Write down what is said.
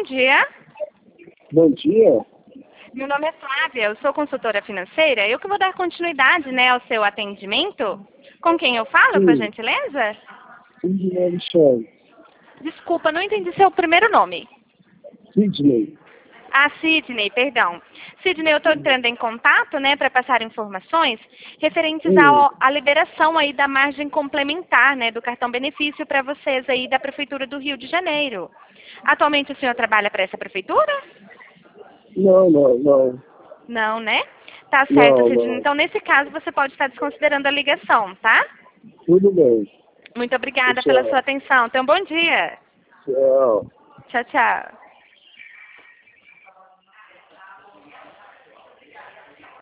bom dia. Bom dia. Meu nome é Flávia, eu sou consultora financeira. Eu que vou dar continuidade, né, ao seu atendimento. Com quem eu falo, por Sim, gentileza? Sidney Alexandre. Desculpa, não entendi seu primeiro nome. Sidney. Ah, Sidney, perdão. Sidney, eu estou entrando em contato, né, para passar informações referentes à liberação aí da margem complementar, né, do cartão benefício para vocês aí da Prefeitura do Rio de Janeiro. Atualmente o senhor trabalha para essa prefeitura? Não. Não, né? Tá certo, Não, Sidney. não. Então, nesse caso, você pode estar desconsiderando a ligação, tá? Tudo bem. Muito obrigada pela sua Tchau. atenção. Tenha um bom dia. Tchau. Tchau, tchau.